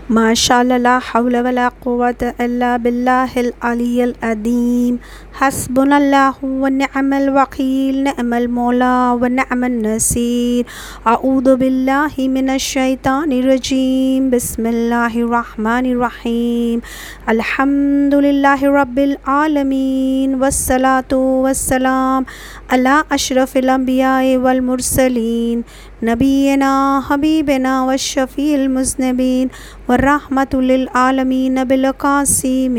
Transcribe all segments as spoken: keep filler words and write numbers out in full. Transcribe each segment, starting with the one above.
माशाअल्लाह ला हौला वला कुव्वता इल्ला बिल्लाहिल अलिय्यिल अज़ीम। हस्बुनल्लाहु व निअमल वकील, निअमल मौला व निअमन नसीर। अऊज़ु बिल्लाहि मिनश शैतानिर रजीम। बिस्मिल्लाहिर रहमानिर रहीम। अल्हम्दुलिल्लाहि रब्बिल आलमीन वस्सलातु वस्सलाम अला अशरफिल अंबियाए वल मुरसलीन नबीना हबीबना व शफ़ील मुज़निबीन व रहमतुल लिल आलमीन बिल क़ासिम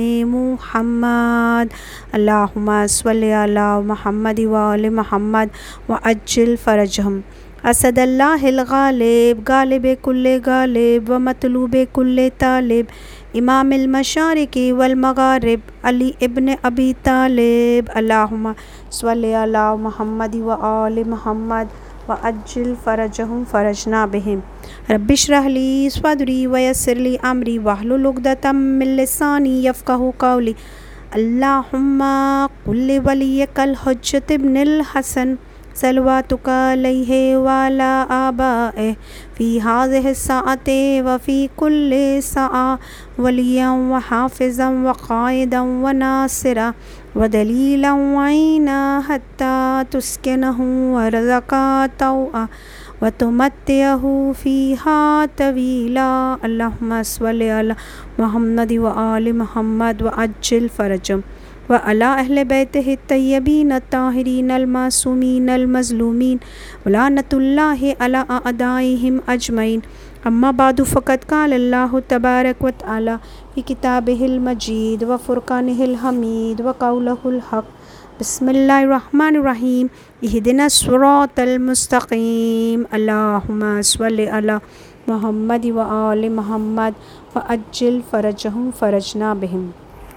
मुहम्मद। अल्लाहुम्मा सल्लि अला मुहम्मद व आलि मुहम्मद व अज्जिल फ़रजहम। असदल्लाहिल गालिब, गालिब कुल्ले गालिब व मतलूब कुल्ले तालिब, इमामिल मशारिक़ि वल मगारिब, अली इब्न अबी तालिब। अल्लाहुम्मा सल्लि अला मुहम्मद व आलि मुहम्मद व अज्जिल फ़रजहुम फ़रजना बिहिम। रब्बिश्रह ली सदरी व यस्सिर ली अमरी वहलुल उक़दतम मिन लिसानी यफ़क़हू क़ौली। अल्लाहुम्मा कुल्लि वलिय्यकल हुज्जत इब्निल हसन सलवातुका अलैहि व अला आबाइहि फ़ी हाज़िहि स्साअति व फ़ी कुल्लि साअ वलिय्यन व हाफ़िज़न व क़ाइदन व नासिरा व दलीलन व अईना हत्ता तुस्किनहु अर्ज़का तौअ व तुमत्तिअहु फ़ीहा तवीला। अल्लाहुम्मा सल्लि अला मुहम्मद व आलि मुहम्मद व अज्जिल फ़रजहम व अला अहले बैतिहि तय्यबीन अत्ताहिरीन अल-मासूमीन अल-मज़लूमीन व लानतुल्लाहि अला अअदाइहिम अजमईन। अम्मा बादु फ़क़द क़ाल अल्लाहु तबारक व तआला फ़ी किताबिहिल मजीद व फ़ुरक़ानिहिल हमीद व क़ौलुहुल हक़। बिस्मिल्लाहिर रहमानिर रहीम। इहदिनस सिरातल मुस्तक़ीम। अल्लाहुम्मा सल्लि अला मुहम्मद व आलि मुहम्मद व अज्जिल फ़रजहुम फ़रजना बिहिम।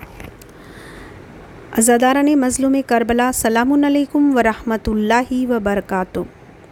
अज़ादारान मज़लूम करबला, सलामुन अलैकुम व रहमतुल्लाहि व बरकातुहू।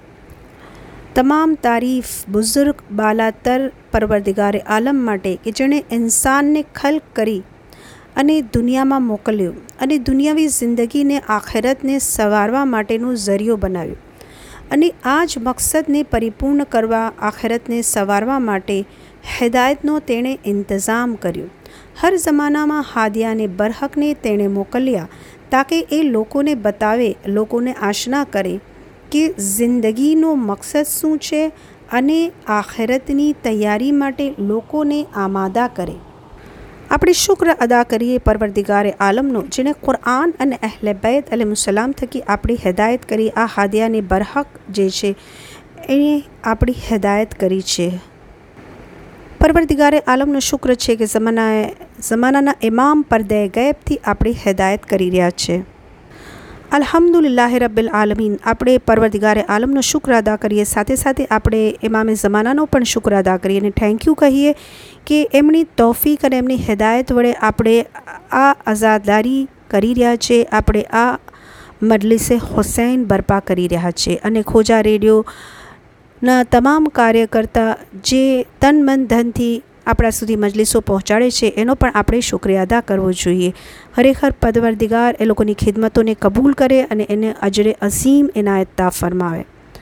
તમામ તારીફ બુઝુર્ગ બાલાતર પરવરદિગાર આલમ માટે કે જેણે ઇન્સાનને ખલ્ક કરી અને દુનિયામાં મોકલ્યો અને દુનિયાવી જિંદગીને આખિરતને સવારવા માટેનો ઝરિયો બનાવ્યો અને આ જ મકસદને પરિપૂર્ણ કરવા, આખિરતને સવારવા માટે હિદાયતનો તેણે ઇંતઝામ કર્યો। હર જમાનામાં હાદિયાને બરહકને તેણે મોકલ્યા તાકે એ લોકોને બતાવે, લોકોને આશના કરે કે જિંદગીનો મકસદ શું છે અને આખિરતની તૈયારી માટે લોકોને આમાદા કરે। આપણે શુક્ર અદા કરીએ પરવરદિગાર આલમનો, જેણે કુરઆન અને અહલે બૈત અલૈહિસ્સલામ થકી આપણી હિદાયત કરી। આ હાદિયાને બરહક જે છે એણે આપણી હિદાયત કરી છે। પરવરદિગાર આલમનો શુક્ર છે કે જમાનાએ જમાનાના ઇમામ પડદે ગૈબથી આપણી હિદાયત કરી રહ્યા છે। અલ્હમ્દુલિલ્લાહ રબ્બિલ આલમીન। આપણે પરવરદિગાર આલમનો શુક્ર અદા કરીએ, સાથે સાથે આપણે ઇમામે ઝમાનાનો પણ શુક્ર અદા કરીએ અને થેન્ક યુ કહીએ કે એમની તૌફીક અને એમની હિદાયત વડે આપણે આ આઝાદારી કરી રહ્યા છે, આપણે આ મજલિસે હુસૈન બરપા કરી રહ્યા છે અને ખોજા રેડિયોના તમામ કાર્યકર્તા જે તન મન ધનથી આપણા સુધી મજલિસો પહોંચાડે છે એનો પણ આપણે શુક્રિયા અદા કરવો જોઈએ। ખરેખર પરવરદિગાર એ લોકોની ખિદમતોને કબૂલ કરે અને એને અજરે અઝીમ ઇનાયત ફરમાવે।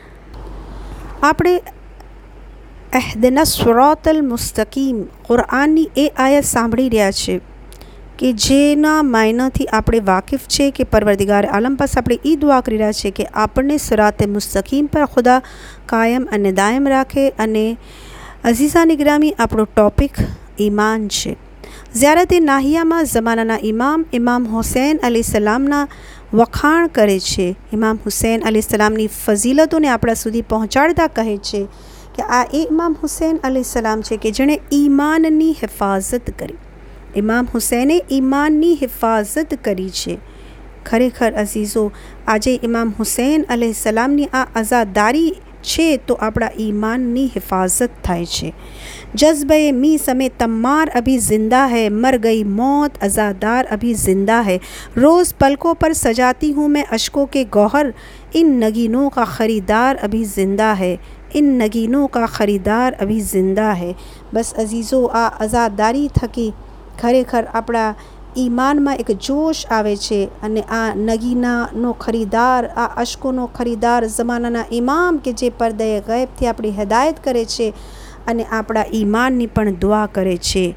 આપણે ઇહદિનસ સિરાતલ મુસ્તકીમ કુરઆનની એ આયત સાંભળી રહ્યા છે કે જેના માયનાથી આપણે વાકેફ છે કે પરવરદિગાર આલમ પાસે આપણે એ દુઆ કરી રહ્યા છે કે આપણને સિરાતે મુસ્તકીમ પર ખુદા કાયમ અને દાયમ રાખે। અને અઝીઝાની ગ્રામી આપણો ટૉપિક ઈમાન છે। ઝિયારતે નાહિયામાં ઝમાનાના ઇમામ ઇમામ હુસૈન અલૈહિસ્સલામના વખાણ કરે છે, ઇમામ હુસૈન અલૈહિસ્સલામની ફઝીલતોને આપણા સુધી પહોંચાડતા કહે છે કે આ એ ઇમામ હુસૈન અલૈહિસ્સલામ છે કે જેણે ઈમાનની હિફાજત કરી। ઇમામ હુસૈને ઈમાનની હિફાજત કરી છે। ખરેખર અઝીઝો, આજે ઇમામ હુસૈન અલૈહિસ્સલામની આ આઝાદારી છે તો આપણા ઈમાનની હિફાજત થાય છે। जज्बे मी समेत तम्मार अभी ज़िंदा है, मर गई मौत अज़ादार अभी ज़िंदा है। रोज़ पलकों पर सजाती हूँ मैं अश्कों के गौहर, इन नगीनों का ख़रीदार अभी ज़िंदा है, इन नगीनों का ख़रीदार अभी ज़िंदा है। बस अजीज़ो, आ आज़ादारी थकी खरेखर આપણા ઈમાનમાં એક જોશ આવે છે અને આ નગીનાનો ખરીદાર, આ અશ્કોનો ખરીદાર જમાનાના ઇમામ કે જે પડદે ગૈબથી આપણી હિદાયત કરે છે, અને આપણા ઈમાનની પણ દુઆ કરે છે.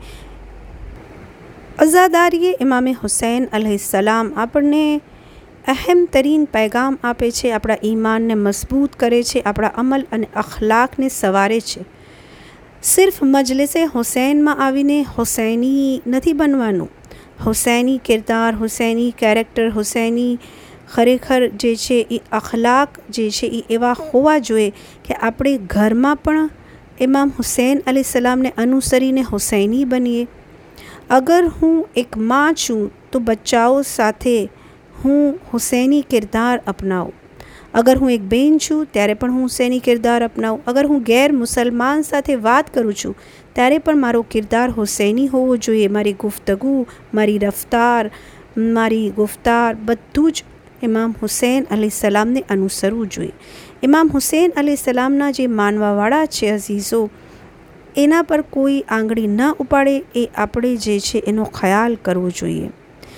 અઝાદારીએ ઇમામે હુસૈન અલૈહિસ્સલામ આપણને અહેમ તરીન પૈગામ આપે છે, આપણા ઈમાનને મજબૂત કરે છે, આપણા અમલ અને અખલાકને સવારે છે. સિર્ફ મજલિસે હુસૈનમાં આવીને હુસૈની નથી બનવાનું. હુસૈની કિરદાર, હુસૈની કેરેક્ટર, હુસૈની ખરેખર જે છે એ અખલાક જે છે એ એવા હોવા જોઈએ કે આપણે ઘરમાં પણ ઇમામ હુસૈન અલૈહિસ્સલામને અનુસરીને હુસૈની બનીએ. અગર હું એક માં છું તો બચ્ચાઓ સાથે હું હુસૈની કિરદાર અપનાવું. અગર હું એક બેન છું ત્યારે પણ હું હુસૈની કિરદાર અપનાવું. અગર હું ગેર મુસલમાન સાથે વાત કરું છું ત્યારે પણ મારો કિરદાર હુસૈની હોવો જોઈએ. મારી ગુફ્તગુ, મારી રફતાર, મારી ગુફ્તાર બધું જ ઇમામ હુસૈન અલૈહિસ્સલામને અનુસરવું જોઈએ. ઇમામ હુસૈન અલૈહિસ્સલામના જે માનવાવાળા છે અઝીઝો, એના પર કોઈ આંગળી ન ઉપાડે એ આપણે જે છે એનો ખ્યાલ કરવો જોઈએ.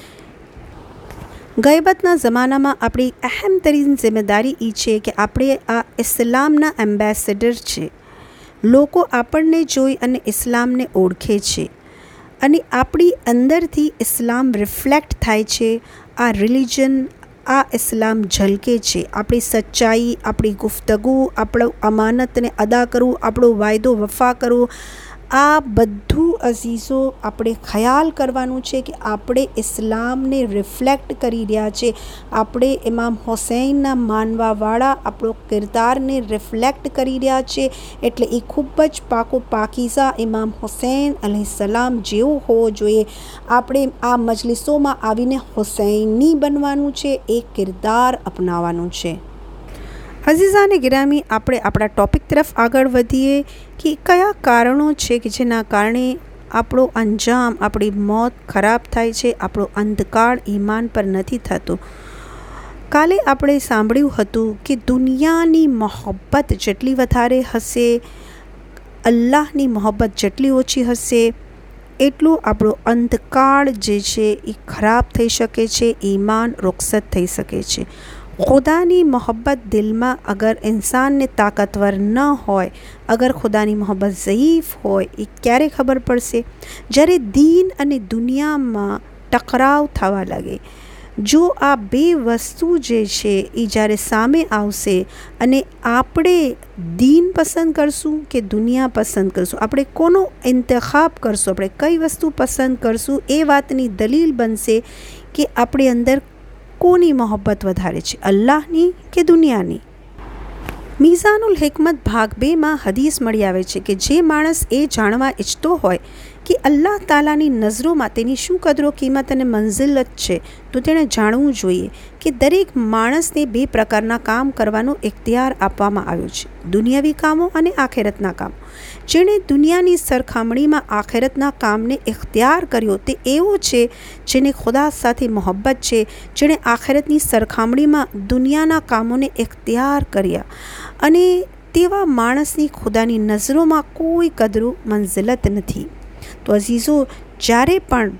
ગયબતના જમાનામાં આપણી અહેમ તરીન જિમ્મેદારી એ છે કે આપણે આ ઇસ્લામના એમ્બેસેડર છે. લોકો આપણને જોઈ અને ઇસ્લામને ઓળખે છે અને આપણી અંદરથી ઇસ્લામ રિફ્લેક્ટ થાય છે. આ રિલિજન, આ ઇસ્લામ ઝલકે છે. આપણી સચ્ચાઈ, આપણી ગુફ્તગુ, આપણું અમાનતને અદા કરવું, આપણો વાયદો વફા કરવો, આ બધું અઝીઝો આપણે ખ્યાલ કરવાનું છે કે આપણે ઇસ્લામને રિફ્લેક્ટ કરી રહ્યા છે. આપણે ઇમામ હુસૈનના માનવાવાળા આપણો કિરદારને રિફ્લેક્ટ કરી રહ્યા છે. એટલે એ ખૂબ જ પાકો પાકીઝા ઇમામ હુસૈન અલૈહિસ્સલામ જેવો હોવો જોઈએ. આપણે આ મજલિસોમાં આવીને હુસૈની બનવાનું છે, એ કિરદાર અપનાવવાનું છે. અઝીઝાને ગિરામી, આપણે આપણા ટૉપિક તરફ આગળ વધીએ કે કયા કારણો છે કે જેના કારણે આપણો અંજામ, આપણી મોત ખરાબ થાય છે, આપણો અંધકાળ ઈમાન પર નથી થતો. કાલે આપણે સાંભળ્યું હતું કે દુનિયાની મોહબ્બત જેટલી વધારે હશે, અલ્લાહની મોહબ્બત જેટલી ઓછી હશે, એટલું આપણો અંધકાળ જે છે એ ખરાબ થઈ શકે છે, ઈમાન રૂખસત થઈ શકે છે. ખુદાની મોહબ્બત દિલમાં અગર ઇન્સાનને તાકતવર ન હોય, અગર ખુદાની મોહબ્બત ઝયીફ હોય, એ ક્યારે ખબર પડશે? જ્યારે દીન અને દુનિયામાં ટકરાવ થવા લાગે. જો આ બે વસ્તુ જે છે એ જ્યારે સામે આવશે અને આપણે દીન પસંદ કરશું કે દુનિયા પસંદ કરશું, આપણે કોનો ઇંતખાબ કરશું, આપણે કઈ વસ્તુ પસંદ કરશું, એ વાતની દલીલ બનશે કે આપણી અંદર કોની મોહબ્બત વધારે છે, અલ્લાહની કે દુનિયાની. મીઝાનુલ હિકમત ભાગ બેમાં હદીસ મળી આવે છે કે જે માણસ એ જાણવા ઈચ્છતો હોય કે અલ્લાહ તાલાની નજરોમાં તેની શું કદરો કિંમત અને મંઝિલત છે, તો તેણે જાણવું જોઈએ કે દરેક માણસને બે પ્રકારના કામ કરવાનો ઇખ્તિયાર આપવામાં આવ્યો છે, દુનિયાવી કામો અને આખેરતના કામો. જેણે દુનિયાની સરખામણીમાં આખેરતના કામને ઇખ્તિયાર કર્યો તે એવો છે જેને ખુદા સાથે મોહબ્બત છે, જેણે આખેરતની સરખામણીમાં દુનિયાના કામોને ઇખ્તિયાર કર્યા, અને તેવા માણસની ખુદાની નજરોમાં કોઈ કદરો મંઝિલત નથી. તો અઝીઝો, જ્યારે પણ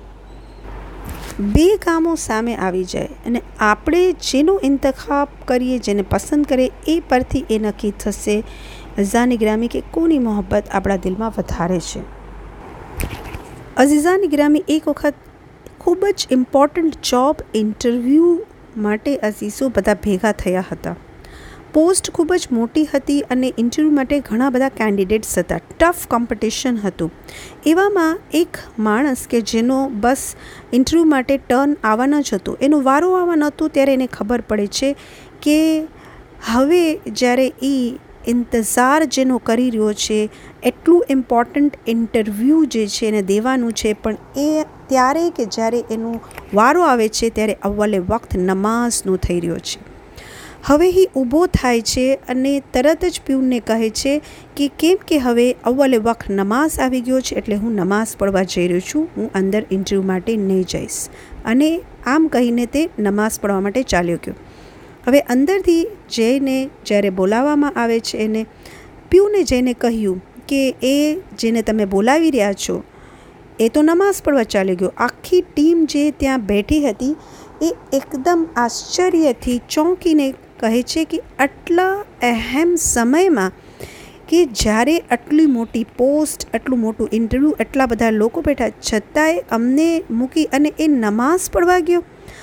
બે કામો સામે આવી જાય અને આપણે જેનો ઇંતખાબ કરીએ, જેને પસંદ કરીએ, એ પરથી એ નક્કી થશે અઝીઝાની ગિરામી કે કોની મોહબ્બત આપણા દિલમાં વધારે છે. અઝીઝાની ગિરામી, એક વખત ખૂબ જ ઇમ્પોર્ટન્ટ જોબ ઇન્ટરવ્યૂ માટે અઝીઝો બધા ભેગા થયા હતા. પોસ્ટ ખૂબ જ મોટી હતી અને ઇન્ટરવ્યૂ માટે ઘણા બધા કેન્ડિડેટ્સ હતા. ટફ કોમ્પિટિશન હતું. એવામાં એક માણસ કે જેનો બસ ઇન્ટરવ્યૂ માટે ટર્ન આવવાનો જ હતો, એનો વારો આવવાનો હતો, ત્યારે એને ખબર પડે છે કે હવે જ્યારે એ ઇંતજાર જેનો કરી રહ્યો છે, એટલું ઇમ્પોર્ટન્ટ ઇન્ટરવ્યૂ જે છે એને દેવાનું છે, પણ એ ત્યારે કે જ્યારે એનો વારો આવે છે ત્યારે અવ્વલે વખત નમાઝનો થઈ રહ્યો છે. હવે એ ઊભો થાય છે અને તરત જ પ્યુનને કહે છે કે કેમ કે હવે અવ્વલે વખત નમાઝ આવી ગયો છે, એટલે હું નમાઝ પઢવા જઈ રહ્યો છું, હું અંદર ઇન્ટરવ્યૂ માટે નહીં જઈશ. અને આમ કહીને તે નમાઝ પઢવા માટે ચાલ્યો ગયો. હવે અંદરથી જઈને જ્યારે બોલાવવામાં આવે છે, એને પ્યુને જઈને કહ્યું કે એ જેને તમે બોલાવી રહ્યા છો એ તો નમાઝ પઢવા ચાલ્યો ગયો. આખી ટીમ જે ત્યાં બેઠી હતી એ એકદમ આશ્ચર્યથી ચોંકીને કહે છે કે આટલા અહેમ સમયમાં કે જ્યારે આટલી મોટી પોસ્ટ, આટલું મોટું ઇન્ટરવ્યૂ, એટલા બધા લોકો બેઠા, છતાંય અમને મૂકી અને એ નમાઝ પડવા ગયો.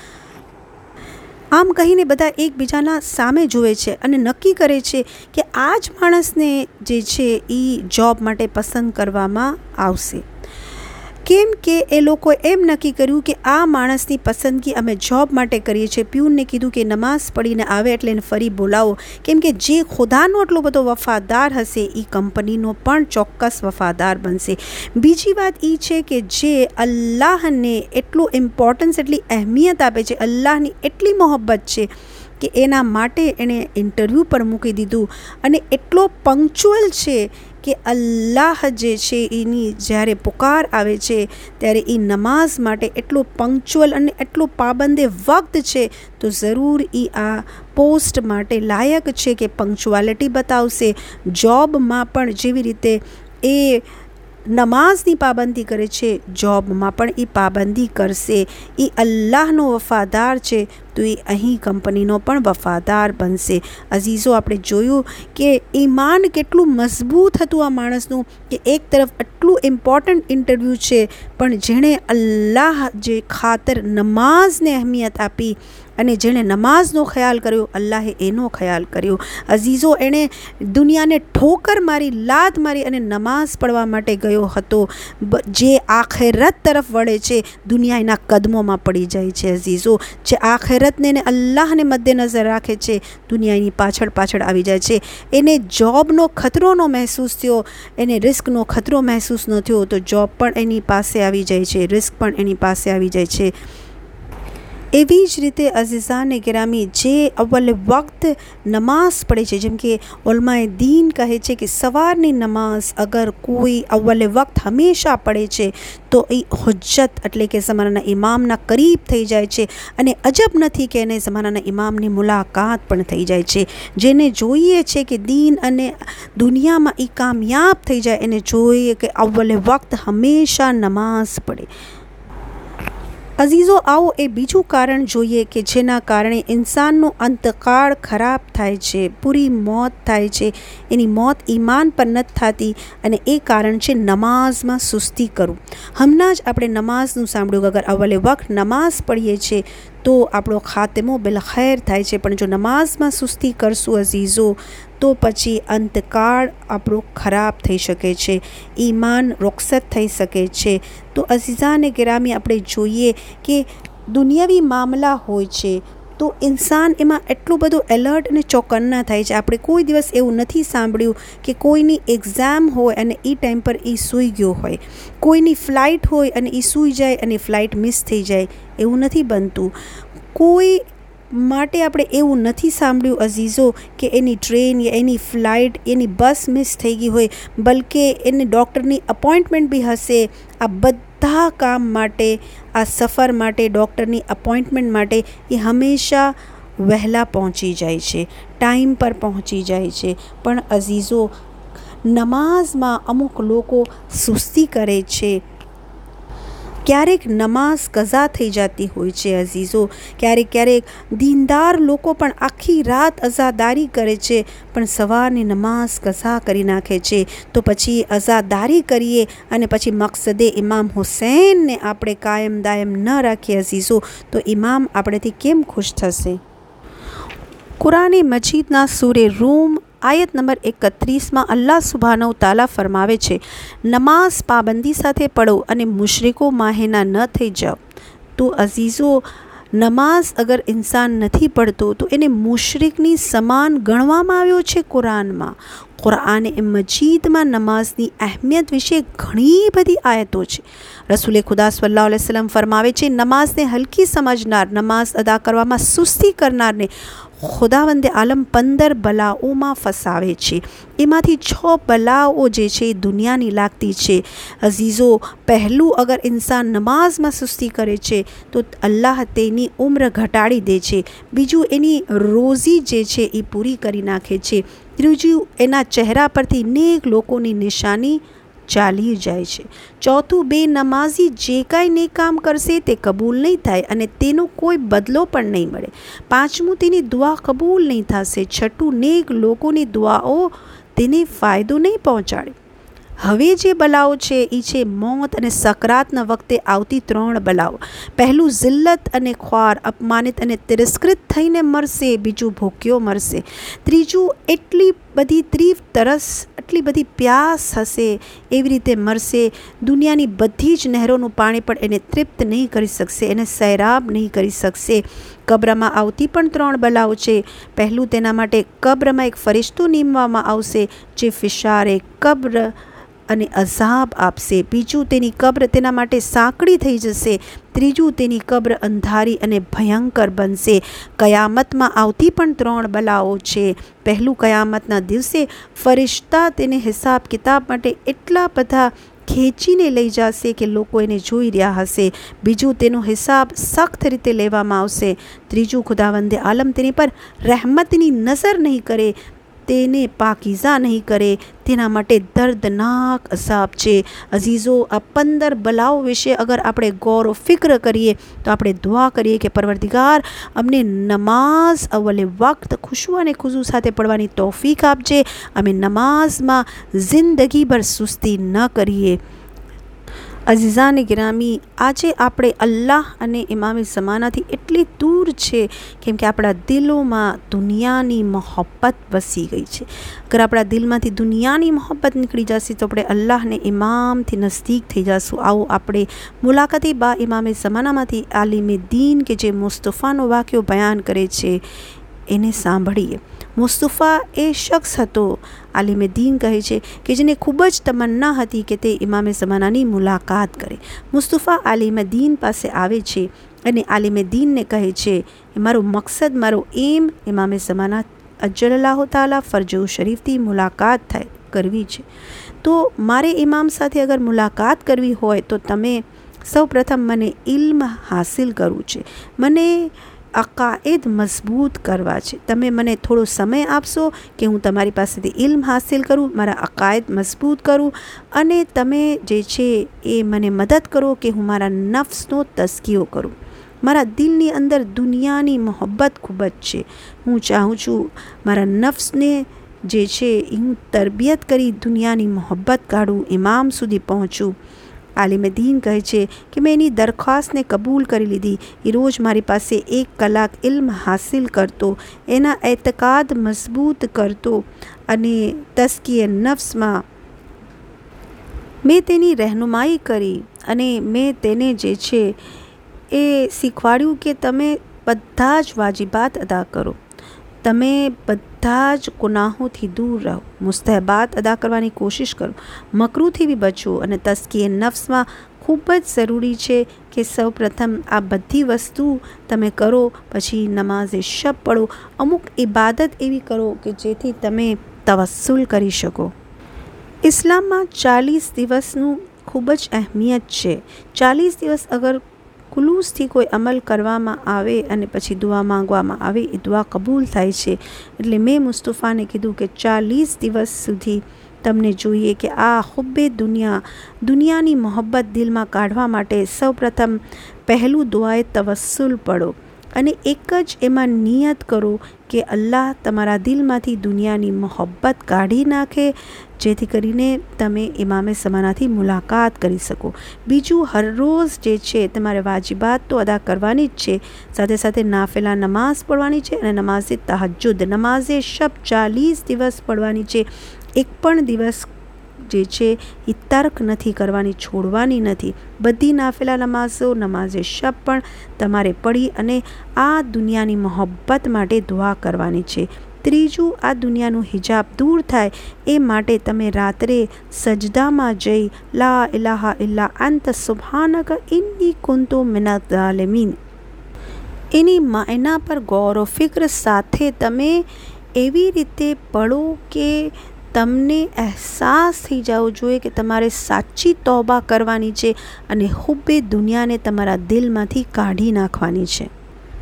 આમ કહીને બધા એકબીજાના સામે જુએ છે અને નક્કી કરે છે કે આ જ માણસને જે છે એ જોબ માટે પસંદ કરવામાં આવશે. કેમ કે એ લોકોએ એમ નક્કી કર્યું કે આ માણસની પસંદગી અમે જોબ માટે કરીએ છીએ. પ્યુનને કીધું કે નમાઝ પડીને આવે એટલે એને ફરી બોલાવો, કેમ કે જે ખુદાનો એટલો બધો વફાદાર હશે એ કંપનીનો પણ ચોક્કસ વફાદાર બનશે. બીજી વાત એ છે કે જે અલ્લાહને એટલું ઇમ્પોર્ટન્સ, એટલી અહેમિયત આપે છે, અલ્લાહની એટલી મોહબ્બત છે કે એના માટે એણે ઇન્ટરવ્યૂ પર મૂકી દીધું અને એટલો પંક્ચ્યુઅલ છે કે અલ્લાહ જે છે એની જ્યારે પુકાર આવે છે ત્યારે એ નમાઝ માટે એટલો પંક્ચ્યુઅલ અને એટલો પાબંદે વક્ત છે, તો જરૂર એ આ પોસ્ટ માટે લાયક છે કે પંક્ચ્યુઆલિટી બતાવશે. જોબમાં પણ જેવી રીતે એ નમાઝની પાબંદી કરે છે, જોબમાં પણ એ પાબંદી કરશે. એ અલ્લાહનો વફાદાર છે તો એ અહીં કંપનીનો પણ વફાદાર બનશે. અઝીઝો, આપણે જોયું કે ઈમાન કેટલું મજબૂત હતું આ માણસનું, કે એક તરફ આટલું ઇમ્પોર્ટન્ટ ઇન્ટરવ્યૂ છે પણ જેણે અલ્લાહ જે ખાતર નમાઝને અહેમિયત આપી અને જેણે નમાઝનો ખ્યાલ કર્યો, અલ્લાહે એનો ખ્યાલ કર્યો. અઝીઝો, એણે દુનિયાને ઠોકર મારી, લાત મારી અને નમાઝ પડવા માટે ગયો હતો. જે આખેરત તરફ વળે છે, દુનિયા એના કદમોમાં પડી જાય છે. અઝીઝો, જે આખેરતને અને અલ્લાહને મદ્દેનજર રાખે છે, દુનિયા એની પાછળ પાછળ આવી જાય છે. એને જોબનો ખતરો ન મહેસૂસ થયો, એને રિસ્કનો ખતરો મહેસૂસ ન થયો, તો જોબ પણ એની પાસે આવી જાય છે, રિસ્ક પણ એની પાસે આવી જાય છે. એવી જ રીતે અઝીઝાને ગિરામી, જે અવ્વલ વક્ત નમાઝ પડે છે, જેમ કે ઉલમાએ દીન કહે છે કે સવારની નમાઝ અગર કોઈ અવ્વલ વક્ત હંમેશા પડે છે તો એ હુજ્જત એટલે કે ઝમાનાના ઇમામના કરીબ થઈ જાય છે. અને અજબ નથી કે એને ઝમાનાના ઇમામની મુલાકાત પણ થઈ જાય છે. જેને જોઈએ છે કે દીન અને દુનિયામાં એ કામયાબ થઈ જાય, એને જોઈએ કે અવ્વલ વક્ત હંમેશા નમાઝ પડે. અઝીઝો, આવો એ બીજું કારણ જોઈએ કે જેના કારણે ઇન્સાનનો અંતકાળ ખરાબ થાય છે, પૂરી મોત થાય છે, એની મોત ઈમાન પર નથી થતી, અને એ કારણ છે નમાઝમાં સુસ્તી કરવું. હમણાં જ આપણે નમાઝનું સાંભળ્યું, અગર અવ્વલે વક્ત નમાઝ પડીએ છીએ તો આપણો ખાતમો બિલખૈર થાય છે, પણ જો નમાઝમાં સુસ્તી કરશું અઝીઝો તો પછી અંતકાળ આપણો ખરાબ થઈ શકે છે, ઈમાન રૂખસત થઈ શકે છે. તો અઝીઝાને ગિરામી, આપણે જોઈએ કે દુનિયાવી મામલા હોય છે તો ઇન્સાન એમાં એટલું બધું એલર્ટ અને ચોકન્ના થાય છે. આપણે કોઈ દિવસ એવું નથી સાંભળ્યું કે કોઈની એક્ઝામ હોય અને એ ટાઈમ પર એ સૂઈ ગયો હોય, કોઈની ફ્લાઇટ હોય અને એ સૂઈ જાય અને ફ્લાઇટ મિસ થઈ જાય, એવું નથી બનતું. કોઈ માટે આપણે એવું નથી સાંભળ્યું અઝીઝો કે એની ટ્રેન યા એની ફ્લાઇટ, એની બસ મિસ થઈ ગઈ હોય, બલકે એને ડૉક્ટરની અપોઇન્ટમેન્ટ બી હશે. આ બધા કામ માટે, આ સફર માટે, ડૉક્ટરની અપોઇન્ટમેન્ટ માટે એ હંમેશા વહેલા પહોંચી જાય છે, ટાઈમ પર પહોંચી જાય છે. પણ અઝીઝો, નમાઝમાં અમુક લોકો સુસ્તી કરે છે. ક્યારેક નમાઝ કઝા થઈ જતી હોય છે અઝીઝો, ક્યારેક ક્યારેક દીનદાર લોકો પણ આખી રાત અઝાદારી કરે છે પણ સવારની નમાઝ કઝા કરી નાખે છે. તો પછી અઝાદારી કરીએ અને પછી મકસદે ઇમામ હુસૈનને આપણે કાયમ દાયમ ન રાખીએ અઝીઝો, તો ઇમામ આપણેથી કેમ ખુશ થશે? કુરાન મજીદના સૂરે રૂમ આયત નંબર એકત્રીસમાં અલ્લાહ સુબ્હાનહુ તાલા ફરમાવે છે, નમાઝ પાબંદી સાથે પડો અને મુશરિકો માહેના ન થઈ જાઓ. તો અઝીઝો, નમાઝ અગર ઇન્સાન નથી પડતો તો એને મુશરિકની સમાન ગણવામાં આવ્યો છે કુરાનમાં. કુરાન મજીદમાં નમાઝની અહેમિયત વિશે ઘણી બધી આયતો છે. રસૂલે ખુદા સલ્લલ્લાહુ અલૈહિ વસલ્લમ ફરમાવે છે, નમાઝને હલકી સમજનાર, નમાઝ અદા કરવામાં સુસ્તી કરનારને ખુદાવંદે આલમ પંદર બલાઓમાં ફસાવે છે. એમાંથી છ બલાઓ જે છે એ દુનિયાની લાગતી છે. અઝીઝો, પહેલું, અગર ઇન્સાન નમાઝમાં સુસ્તી કરે છે તો અલ્લાહ તેની ઉમ્ર ઘટાડી દે છે. બીજું, એની રોઝી જે છે એ પૂરી કરી નાખે છે. ત્રીજું, એના ચહેરા પરથી નેક લોકોની નિશાની ચાલી જાય છે. ચોથું, બે નમાઝી જે કાંઈ નેક કામ કરશે તે કબૂલ નહીં થાય અને તેનો કોઈ બદલો પણ નહીં મળે. પાંચમું, તેની દુઆ કબૂલ નહીં થશે. છઠ્ઠું, નેક લોકોની દુઆઓ તેને ફાયદો નહીં પહોંચાડે. હવે જે બલાઓ છે એ છે મોત અને સકરાતના વખતે આવતી ત્રણ બલાઓ. પહેલું જિલ્લત અને ખ્વાર, અપમાનિત અને તિરસ્કૃત થઈને મરશે. બીજું ભૂખ્યો મરશે. ત્રીજું એટલી બધી તીવ્ર તરસ, એટલી બધી પ્યાસ હશે એવી રીતે મરશે, દુનિયાની બધી જ નહેરોનું પાણી પણ એને તૃપ્ત નહીં કરી શકશે, એને સૈરાબ નહીં કરી શકશે. કબ્રમાં આવતી પણ ત્રણ બલાઓ છે. પહેલું, તેના માટે કબ્રમાં એક ફરિશ્તો નીમવામાં આવશે જે ફિશારે કબ્ર અને અઝાબ આપશે. બીજું, તેની કબ્ર તેના માટે સાંકડી થઈ જશે. ત્રીજું, તેની કબ્ર અંધારી અને ભયંકર બનશે. કયામતમાં આવતી પણ ત્રણ બલાઓ છે. પહેલું, કયામતના દિવસે ફરિશ્તા તેને હિસાબ કિતાબ માટે એટલા બધા ખેંચીને લઈ જશે કે લોકો એને જોઈ રહ્યા હશે. બીજું, તેનો હિસાબ સખ્ત રીતે લેવામાં આવશે. ત્રીજું, ખુદાવંદે આલમ તેની પર રહેમતની નજર નહીં કરે, તેને પાકીઝા નહીં કરે. તેના માટે દર્દનાક અઝાબ છે. અઝીઝો, આ પંદર બલાઓ વિશે અગર આપણે ગૌર ફિક્ર કરીએ તો આપણે દુઆ કરીએ કે પરવરદિગાર, અમને નમાઝ અવ્વલે વક્ત ખુશુ અને ખુશુ સાથે પડવાની તૌફીક આપજે. અમે નમાઝમાં જિંદગીભર સુસ્તી ન કરીએ. અઝીઝાને ગિરામી, આજે આપણે અલ્લાહ અને ઇમામે ઝમાનાથી એટલી દૂર છે કેમ કે આપણા દિલોમાં દુનિયાની મોહબ્બત વસી ગઈ છે. અગર આપણા દિલમાંથી દુનિયાની મોહબ્બત નીકળી જશે તો આપણે અલ્લાહને ઇમામથી નજદીક થઈ જશું. આવો આપણે મુલાકાતી બા ઇમામે ઝમાનામાંથી આલિમે દીન કે જે મુસ્તફાનો વાક્યો બયાન કરે છે એને સાંભળીએ. મુસ્તફા એ શખ્સ હતો, આલિમે દીન કહે છે, કે જેને ખૂબ જ તમન્ના હતી કે તે ઇમામે ઝમાનાની મુલાકાત કરે. મુસ્તફા આલિમે દીન પાસે આવે છે અને આલિમે દીનને કહે છે કે મારો મકસદ, મારો એમ ઇમામે ઝમાના અજલ્લાહુ તાલા ફરજો શરીફથી મુલાકાત થાય કરવી છે. તો મારે ઇમામ સાથે અગર મુલાકાત કરવી હોય તો તમે સૌ પ્રથમ મને ઇલ્મ હાસિલ કરવું છે, મને અકાયદ મજબૂત કરવા છે. તમે મને થોડો સમય આપશો કે હું તમારી પાસેથી ઇલ્મ હાસિલ કરું, મારા અકાયદ મજબૂત કરું, અને તમે જે છે એ મને મદદ કરો કે હું મારા નફ્સનો તસ્કીઓ કરું. મારા દિલની અંદર દુનિયાની મોહબ્બત ખૂબ જ છે. હું ચાહું છું મારા નફ્સને જે છે એ હું તરબિયત કરી દુનિયાની મોહબ્બત કાઢું, ઇમામ સુધી પહોંચું. આલિમે દીન કહે છે કે મેં એની દરખાસ્તને કબૂલ કરી લીધી. એ રોજ મારી પાસે એક કલાક ઇલ્મ હાસિલ કરતો, એના એતકાદ મજબૂત કરતો અને તસ્કીએ નફ્સમાં મેં તેની રહેનુમાઈ કરી અને મેં તેને જે છે એ શીખવાડ્યું કે તમે બધા જ વાજિબાત અદા કરો, તમે બધા જ ગુનાહોથી દૂર રહો, મુસ્તહબાત અદા કરવાની કોશિશ કરો, મકરૂથી બી બચો. અને તસ્કીએ નફ્સમાં ખૂબ જ જરૂરી છે કે સૌ પ્રથમ આ બધી વસ્તુ તમે કરો, પછી નમાઝે શબ પઢો. અમુક ઇબાદત એવી કરો કે જેથી તમે તવસ્સુલ કરી શકો. ઇસ્લામમાં ચાલીસ દિવસનું ખૂબ જ અહેમિયત છે. ચાલીસ દિવસ અગર ખુલૂસથી કોઈ અમલ કરવામાં આવે અને પછી દુઆ માંગવામાં આવે, એ દુઆ કબૂલ થાય છે. એટલે મેં મુસ્તફાને કીધું કે ચાલીસ દિવસ સુધી તમને જોઈએ કે આ હુબ્બે દુનિયા, દુનિયાની મોહબ્બત દિલમાં કાઢવા માટે સૌ પ્રથમ પહેલું દુઆએ તવસ્સુલ પડો અને એક જ એમાં નિયત કરો કે અલ્લાહ તમારા દિલમાંથી દુનિયાની મોહબ્બત કાઢી નાખે, જેથી કરીને તમે ઇમામે ઝમાનાથી મુલાકાત કરી શકો. બીજું, હરરોજ જે છે તમારે વાજિબાત તો અદા કરવાની જ છે, સાથે સાથે નાફિલા નમાઝ પઢવાની છે અને નમાઝે તહજ્જુદ, નમાઝે શબ ચાલીસ દિવસ પઢવાની છે. એક પણ દિવસ જે છે એ તર્ક નથી કરવાની, છોડવાની નથી. બધી નાફિલા નમાઝો, નમાઝે શબ પણ તમારે પઢી અને આ દુનિયાની મોહબ્બત માટે દુઆ કરવાની છે. ત્રીજું, આ દુનિયાનું હિજાબ દૂર થાય એ માટે તમે રાત્રે સજદામાં જઈ લા ઇલાહા ઇલ્લા અંત સુબ્હાનક ઇન્ની કુન્તુ મિનઝ ઝાલિમીન એની માયના પર ગૌર ફિક્ર સાથે તમે એવી રીતે પઢો કે તમને અહેસાસ થઈ જવો જોઈએ કે તમારે સાચી તૌબા કરવાની છે અને હુબ્બે દુનિયાને તમારા દિલમાંથી કાઢી નાખવાની છે.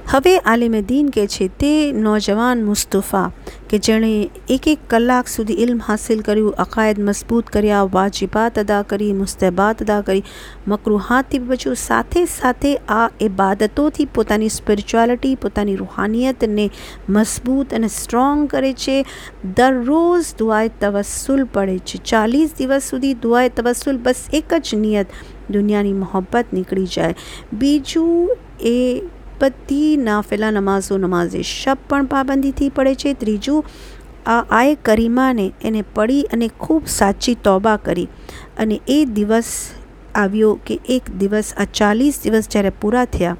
હવે આલિમે દીન કે છે તે નોજવાન મુસ્તફા કે જેણે એક એક કલાક સુધી ઇલ્મ હાસિલ કર્યું, અકાયદ મજબૂત કર્યા, વાજિબાત અદા કરી, મુસ્તહબાત અદા કરી, મકરૂહાતથી બચ્યું, સાથે સાથે આ ઇબાદતોથી પોતાની સ્પિરિચ્યુઆલિટી, પોતાની રૂહાનિયતને મજબૂત અને સ્ટ્રોંગ કરે છે. દરરોજ દુઆએ તવસ્સુલ પડે છે, ચાલીસ દિવસ સુધી દુઆએ તવસ્સુલ, બસ એક જ નિયત, દુનિયાની મોહબ્બત નીકળી જાય. બીજું એ બધી નાફિલા નમાઝો નમાઝે શબ પણ પાબંદીથી પડે છે. ત્રીજું આ આય કરીમાને એને પડી અને ખૂબ સાચી તોબા કરી અને એ દિવસ આવ્યો કે એક દિવસ આ ચાલીસ દિવસ જ્યારે પૂરા થયા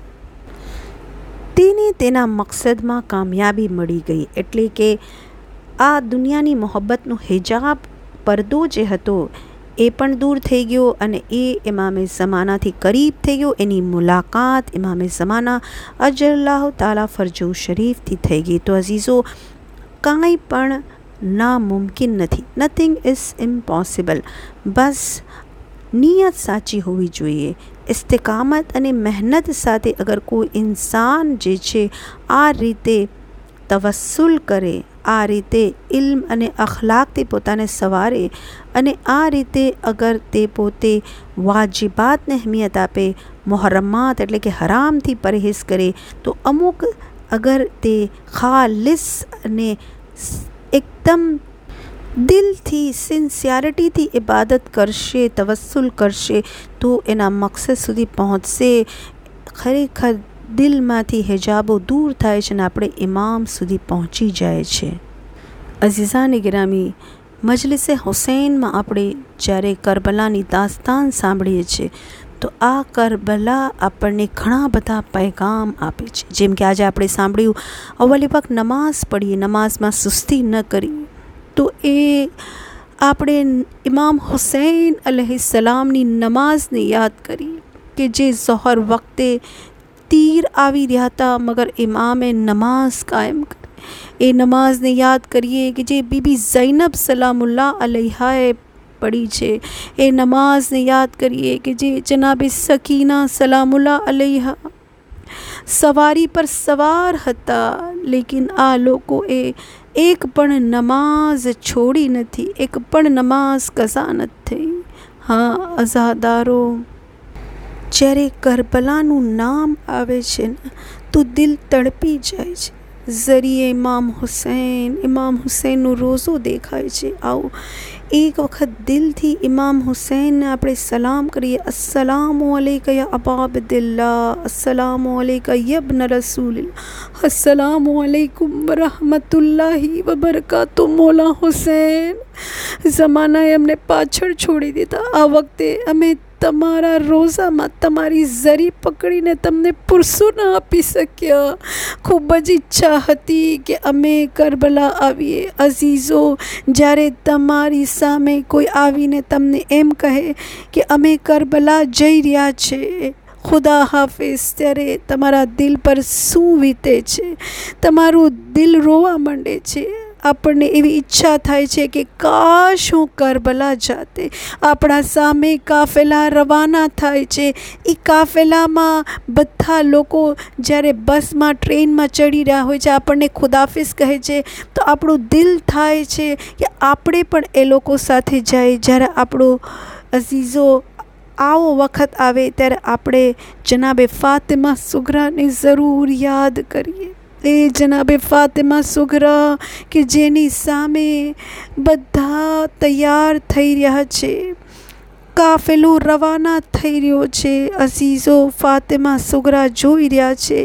તેને તેના મકસદમાં કામયાબી મળી ગઈ. એટલે કે આ દુનિયાની મોહબ્બતનો હિજાબ, પડદો જે હતો એ પણ દૂર થઈ ગયો અને એ ઇમામે ઝમાનાથી કરીબ થઈ ગયો. એની મુલાકાત ઇમામે ઝમાના અજલ્લાહ તાલા ફરજો શરીફથી થઈ ગઈ. તો અઝીઝો, કાંઈ પણ નામુમકિન નથી, નથિંગ ઇઝ ઇમ્પોસિબલ. બસ નિયત સાચી હોવી જોઈએ. ઇસ્તિકામત અને મહેનત સાથે અગર કોઈ ઇન્સાન જે છે આ રીતે તવસ્સુલ કરે, આ રીતે ઇલ્મ અને અખલાકથી પોતાને સવારે અને આ રીતે અગર તે પોતે વાજિબાતને અહેમિયત આપે, મુહર્રમાત એટલે કે હરામથી પરહેઝ કરે, તો અમુક અગર તે ખાલિસ અને એકદમ દિલથી સિન્સિયરિટીથી ઇબાદત કરશે, તવસ્સુલ કરશે, તો એના મકસદ સુધી પહોંચશે. ખરેખર દિલમાંથી હિજાબો દૂર થાય છે અને આપણે ઇમામ સુધી પહોંચી જાય છે. અઝીઝાને ગિરામી, મજલિસે હુસૈનમાં આપણે જ્યારે કરબલાની દાસ્તાન સાંભળીએ છીએ તો આ કરબલા આપણને ઘણા બધા પૈગામ આપે છે. જેમ કે આજે આપણે સાંભળ્યું, અવ્વલી વખત નમાઝ પઢીએ, નમાઝમાં સુસ્તી ન કરી, તો એ આપણે ઇમામ હુસૈન અલૈહિસ્સલામની નમાઝને યાદ કરી કે જે ઝોહર વખતે તીર આવી રહ્યા હતા મગર ઇમામે નમાઝ કાયમ કરી. એ નમાઝને યાદ કરીએ કે જે બીબી ઝૈનબ સલામુલ્લાહ અલૈહાએ પડી છે. એ નમાઝને યાદ કરીએ કે જે જનાબે સકીના સલામુલ્લાહ અલૈહા સવારી પર સવાર હતા, લેકિન આ લોકોએ એક પણ નમાઝ છોડી નથી, એક પણ નમાઝ કઝા નથી થઈ. હા અઝાદારો, જ્યારે કરબલાનું નામ આવે છે ને તો દિલ તડપી જાય છે. ઝરીએ ઇમામ હુસૈન, ઇમામ હુસૈનનો રોઝો દેખાય છે. આવો એક વખત દિલથી ઇમામ હુસૈનને આપણે સલામ કરીએ, અસ્સલામુ અલૈકા યા અબા અબ્દિલ્લાહ, અસ્સલામુ અલૈકા યબ્ન રસૂલિલ્લાહ, અસ્સલામુ અલૈકુમ વરહમતુલ્લાહી વબરકાતુહ. મોલા હુસૈન, ઝમાનાએ અમને પાછળ છોડી દીધા, આ વખતે અમે તમારા રોઝામાં તમારી ઝરી પકડીને તમને પુરસું ન આપી શક્યા. ખૂબ જ ઈચ્છા હતી કે અમે કરબલા આવીએ. અઝીઝો, જ્યારે તમારી સામે કોઈ આવીને તમને એમ કહે કે અમે કરબલા જઈ રહ્યા છે, ખુદા હાફિઝ, ત્યારે તમારા દિલ પર શું વીતે છે? તમારું દિલ રોવા માંડે છે. આપણને એવી ઈચ્છા થાય છે કે કાશ હું કરબલા જાતે. આપણા સામે કાફેલા રવાના થાય છે. એ કાફેલામાં બધા લોકો જ્યારે બસમાં, ટ્રેનમાં ચડી રહ્યા હોય છે, આપણને ખુદાફિઝ કહે છે, તો આપણું દિલ થાય છે કે આપણે પણ એ લોકો સાથે જાય. જ્યારે આપણો અઝીઝો આવો વખત આવે ત્યારે આપણે જનાબે ફાતિમા સુઘરાને જરૂર યાદ કરીએ. એ જનાબે ફાતિમા સુઘરા કે જેની સામે બધા તૈયાર થઈ રહ્યા છે, કાફેલો રવાના થઈ રહ્યો છે. અઝીઝો, ફાતિમા સુઘરા જોઈ રહ્યા છે.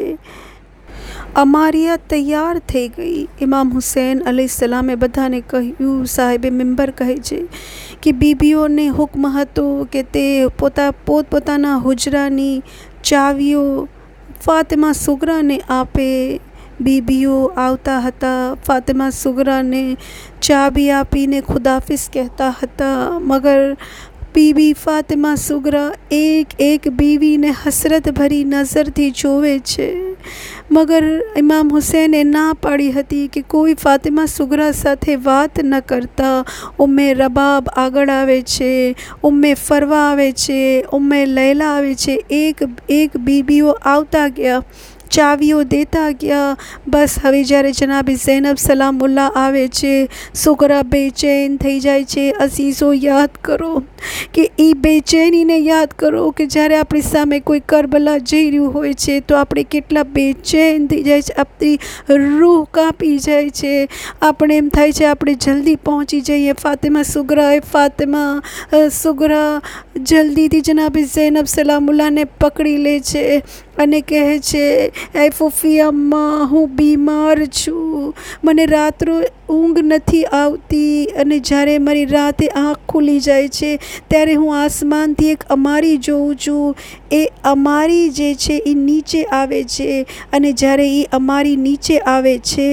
અમારિયા તૈયાર થઈ ગઈ. ઇમામ હુસૈન અલૈહિસ્સલામે બધાને કહ્યું, સાહેબે મિંબર કહે છે કે બીબીઓને હુક્મ હતો કે તે પોતા પોતપોતાના હુજરાની ચાવીઓ ફાતિમા સુઘરાને આપે. બીબીઓ આવતા હતા, ફાતિમા સુઘરાને ચાબી આપીને ખુદાફિઝ કહેતા હતા, મગર બીબી ફાતિમા સુઘરા એક એક બીવીને હસરત ભરી નજરથી જોવે છે. મગર ઇમામ હુસૈને ના પાડી હતી કે કોઈ ફાતિમા સુઘરા સાથે વાત ન કરતા. ઉમ્મે રબાબ આગળ આવે છે, ઉમ્મે ફરવા આવે છે, ઉમ્મે લૈલા આવે છે. એક એક બીબીઓ આવતા ગયા. ચાવીઓ દેતા ગયા. બસ હવે જ્યારે જનાબે ઝૈનબ સલામુલ્લાહ આવે છે, સુગરા બેચેન થઈ જાય છે. અઝીઝો, યાદ કરો કે એ બેચેનીને યાદ કરો કે જ્યારે આપણી સામે કોઈ કરબલા જઈ રહ્યું હોય છે તો આપણે કેટલા બેચેન થઈ જાય છે, આપણી રૂહ કાપી જાય છે. આપણે એમ થાય છે આપણે જલ્દી પહોંચી જઈએ. ફાતિમા સુગરા એ ફાતિમા સુગરા જલ્દીથી જનાબે ઝૈનબ સલામુલ્લાહને પકડી લે છે અને કહે છે, એ ફૂફી અમ્મા, હું બીમાર છું, મને રાત્રે ઊંઘ નથી આવતી. અને જ્યારે મારી રાતે આંખ ખુલી જાય છે ત્યારે હું આસમાનથી એક અમારી જોઉં છું. એ અમારી જે છે એ નીચે આવે છે અને જ્યારે એ અમારી નીચે આવે છે,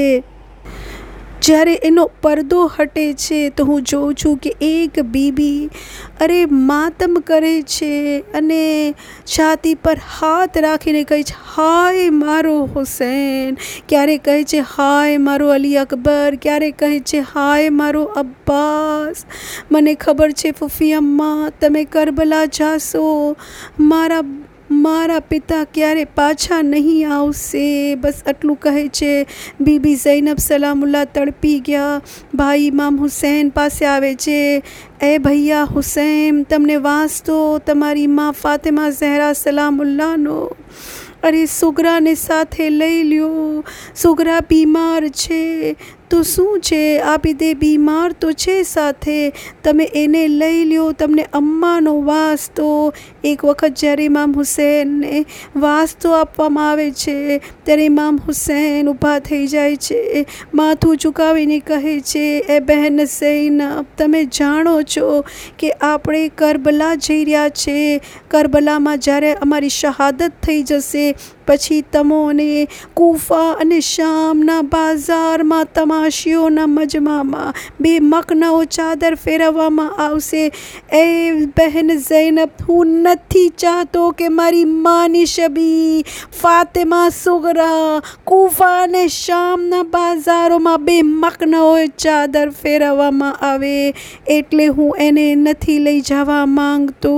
જ્યારે એનો પડદો હટે છે તો હું જોઉં છું કે એક બીબી અરે માતમ કરે છે અને છાતી પર હાથ રાખીને કહે છે, હાય મારો હુસૈન. ક્યારે કહે છે હાય મારો અલી અકબર, ક્યારે કહે છે હાય મારો અબ્બાસ. મને ખબર છે ફૂફી અમ્મા, તમે કરબલા જાશો, મારા મારા પિતા ક્યારે પાછા નહીં આવશે. બસ આટલું કહે છે. બીબી ઝૈનબ સલામુલ્લાહ તડપી ગયા. ભાઈ ઇમામ હુસૈન પાસે આવે છે. એ ભૈયા હુસૈન, તમને વાંસતો તમારી માં ફાતિમા ઝહરા સલામુલ્લાહનો. અરે સુગરાને સાથે લઈ લ્યો, સુગરા બીમાર છે. તો શું છે, આબિદે બીમાર તો છે સાથે, તમે એને લઈ લ્યો, તમને અમ્માનો વાસ્તો. એક વખત જ્યારે ઇમામ હુસૈનને વાસ્તો આપવામાં આવે છે ત્યારે ઇમામ હુસૈન ઊભા થઈ જાય છે, માથું ઝુકાવીને કહે છે, એ બહેન ઝૈનબ, તમે જાણો છો કે આપણે કરબલા જઈ રહ્યા છે. કરબલામાં જ્યારે અમારી શહાદત થઈ જશે પછી તમોને કૂફા અને શામના બાજારમાં તમાશીઓના મજમામાં બે મકનાઓ ચાદર ફેરવવામાં આવશે. એ બહેન ઝૈનબ, હું નથી ચાહતો કે મારી માની શબી ફાતિમા સુગરા કૂફા અને શામના બાજારોમાં બે મકનાઓ ચાદર ફેરવવામાં આવે, એટલે હું એને નથી લઈ જવા માંગતો.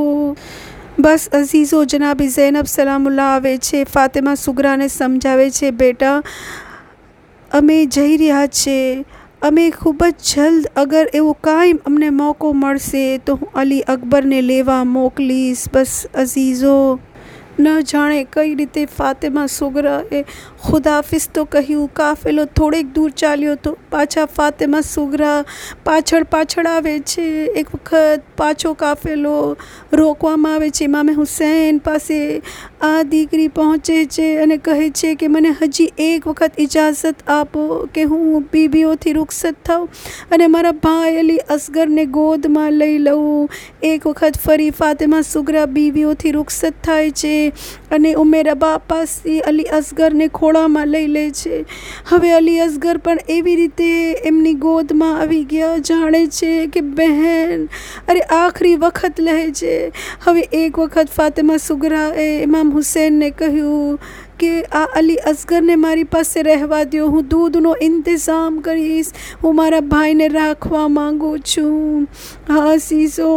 બસ અઝીઝો, જનાબી ઝૈનબ સલામુલ્લાહ આવે છે, ફાતિમા સુગરાને સમજાવે છે, બેટા અમે જઈ રહ્યા છીએ, અમે ખૂબ જ જલ્દ અગર એવો કાંઈ અમને મોકો મળશે તો હું અલી અકબરને લેવા મોકલીશ. બસ અઝીઝો, ન જાણે કઈ રીતે ફાતિમા સુગરાએ ખુદાફિઝ તો કહ્યું. કાફેલો થોડેક દૂર ચાલ્યો તો પાછા ફાતિમા સુગરા પાછળ પાછળ આવે છે. એક વખત પાછો કાફેલો રોકવામાં આવે છે. ઇમામે હુસૈન પાસે આ દીકરી પહોંચે છે અને કહે છે કે મને હજી એક વખત ઇજાઝત આપો કે હું બીબીઓથી રૂખસત થાઉં અને મારા ભાઈ અલી અસગરને ગોદમાં લઈ લઉં. એક વખત ફરી ફાતિમા સુગરા બીબીઓથી રૂખસત થાય છે અને ઉમેરા બાપાસી અલી અસગરને ખોળામાં લઈ લે છે. હવે અલી અસગર પણ એવી રીતે એમની ગોદમાં આવી ગયા, જાણે છે કે બહેન અરે આખરી વખત લે છે. હવે એક વખત ફાતિમા સુગરાએ ઇમામ હુસૈનને કહ્યું કે આ અલી અસગરને મારી પાસે રહેવા દો, હું દૂધનો ઇંતજામ કરીશ, હું મારા ભાઈને રાખવા માંગુ છું. હા સીસો,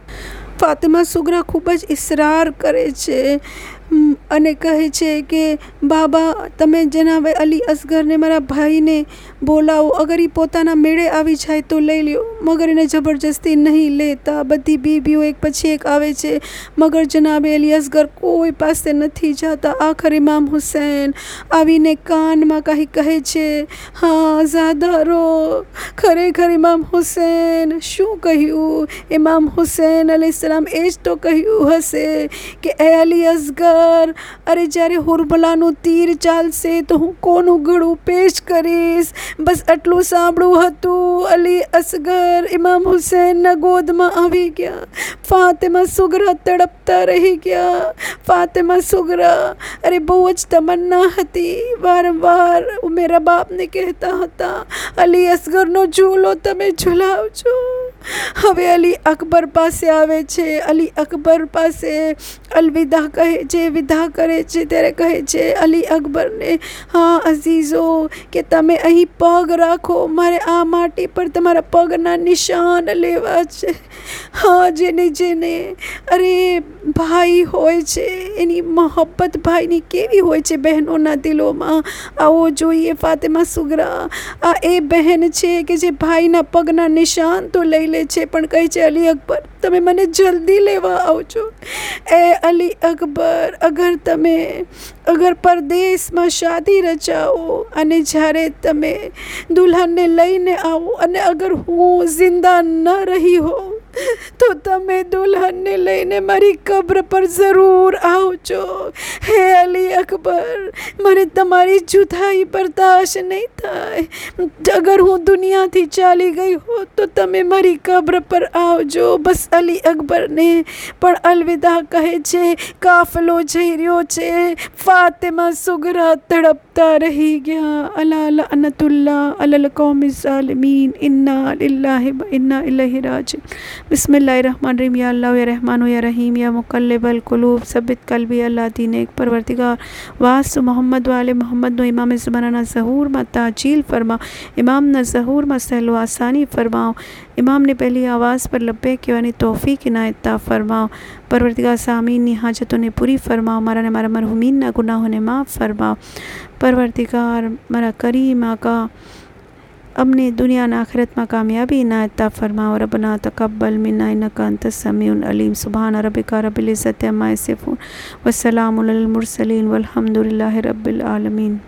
ફાતિમા સુગરા ખૂબ જ ઇસરાર કરે છે અને કહે છે કે બાબા તમે જનાબે અલી અસગરને મારા ભાઈને બોલાવો, અગર એ પોતાના મેળે આવી જાય તો લઈ લ્યો, મગર એને જબરજસ્તી નહીં લેતા. બધી બીબીઓ એક પછી એક આવે છે મગર જનાબે અલી અસગર કોઈ પાસે નથી જતા. આખર ઇમામ હુસૈન આવીને કાનમાં કંઈ કહે છે, હા ઝાદારો, ખરેખર ઇમામ હુસૈન શું કહ્યું? ઇમામ હુસૈન અલૈહિસ્સલામ એ જ તો કહ્યું હશે કે એ અલી અસગર, અરે જ્યારે હુરબલાનું તીર ચાલશે તો હું કોનું ગળું પેશ કરીશ. બસ આટલું સાંભળવું હતું. અલી અસગર ઇમામ હુસૈનના ગોદમાં આવી ગયા. ફાતિમા સુગરા તડપતા રહી ગયા. ફાતિમા સુગરા અરે બહુ જ તમન્ના હતી, વારંવાર મેરા બાપને કહેતા હતા અલી અસગરનો ઝૂલો તમે ઝુલાવજો. હવે અલી અકબર પાસે આવે છે. અલી અકબર પાસે અલવિદા કહે છે, વિદા કરે છે ત્યારે કહે છે અલી અકબરને, હા અઝીઝો કે તમે અહીં પગ રાખો, મારે આ માટી પર તમારા પગના નિશાન લેવા છે. હા જેને જેને અરે ભાઈ હોય છે એની મોહબ્બત ભાઈની કેવી હોય છે બહેનોના દિલોમાં, આવો જોઈએ. ફાતિમા સુગરા આ એ બહેન છે કે જે ભાઈના પગના નિશાન તો લઈ લે છે, પણ કહે છે અલી અકબર તમે મને જલ્દી લેવા આવજો. એ અલી અકબર, અગર તમે અગર પરદેશમાં શાદી રચાવો અને જ્યારે તમે દુલ્હનને લઈને આવો અને અગર હું જિંદા ન રહી હોઉં તો તમે દુલ્હનને લઈને મારી કબ્ર પર જરૂર આવજો. હે અલી અકબર, મને તમારી જુદાઈ બર્દાશ્ત નહીં થાય. અગર હું દુનિયાથી ચાલી ગઈ હો તો તમે મારી કબ્ર પર આવજો. બસ અલી અકબરને પણ અલવિદા કહે છે. કાફલો જઈ રહ્યો છે. ફાતિમા સુગરા તડપતા રહી ગયા. અલા લઅનતુલ્લાહ અલલ કૌમિ ઝાલિમીન. ઇન્ના લિલ્લાહિ વ ઇન્ના ઇલૈહિ રાजिऊन. बिस्मिल्लाहिर्रहमानिर्रहीम. या अल्लाह या रहमान या रहीम या मुकल्लिबल कुलूब सब्बित कल्बी अल्लाह दीन एक परवरदिगार वास मोहम्मद वाले मोहम्मद नो इमाम ज़माना ज़हूर में ताजील फरमा. इमाम न ज़हूर में सहलो आसानी फरमाओ. इमाम ने पहली आवाज़ पर लब्बे की तौफ़ीक इनायत फरमाओ. परवरदिगार सामीन की हाजतों ने पूरी फरमाओ. मारा ने मारा मरहुमीन ना गुनाहों ने माफ़ फरमाओ. परवरदिगार मारा करीम आका अपने दुनिया न आखिरत में कामयाबी इनायत फरमाओ. रब्बना तक़ब्बल मिन्ना इन्नका अंतस समीउल अलीम. सुब्हान रब्बिका रब्बिल इज़्ज़ति अम्मा यसिफ़ून व सलामुन अलल मुरसलीन वल्हम्दुलिल्लाहि रब्बिल आलमीन.